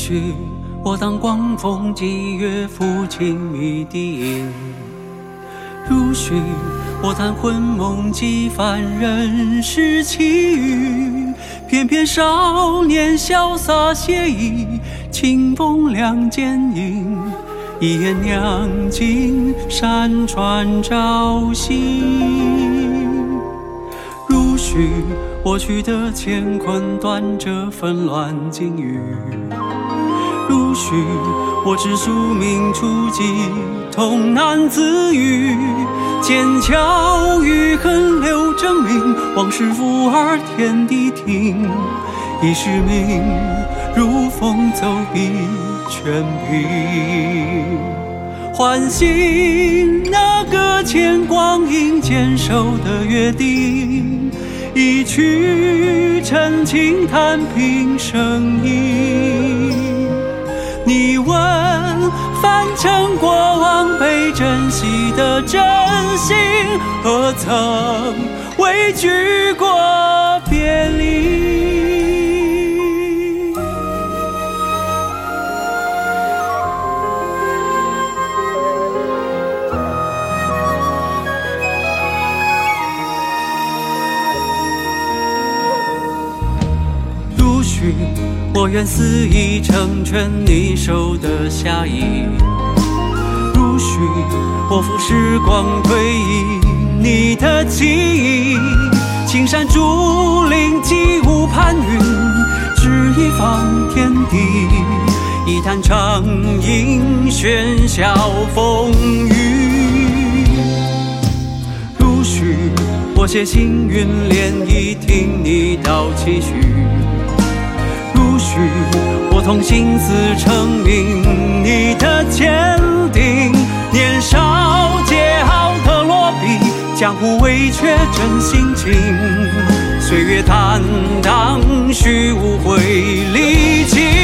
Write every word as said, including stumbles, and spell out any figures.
许我当光风霁月抚琴迷笛音，如许我弹魂梦几番人世奇遇，翩翩少年潇洒写意，清风亮剑影，一眼酿尽山川朝夕。如许我取得乾坤断折纷乱境遇，如许我知宿命初际痛难自愈，剑鞘余恨留证明，往事付尔天地听，一世命如风走笔全凭，唤醒那个牵光阴坚守的约定，一曲陈情弹平生意。你问凡尘过往被珍惜的真心，何曾畏惧过别离？如许我愿肆意成全你手的侠义，如许我负时光推移你的记忆，青山竹林几无攀云，只一方天地，一坛长饮喧嚣风雨。如许我写行云涟漪听你道期许，如许我同心思成名你的坚定，年少桀骜的落笔，江湖未却真性情，岁月坦荡虚无会离情。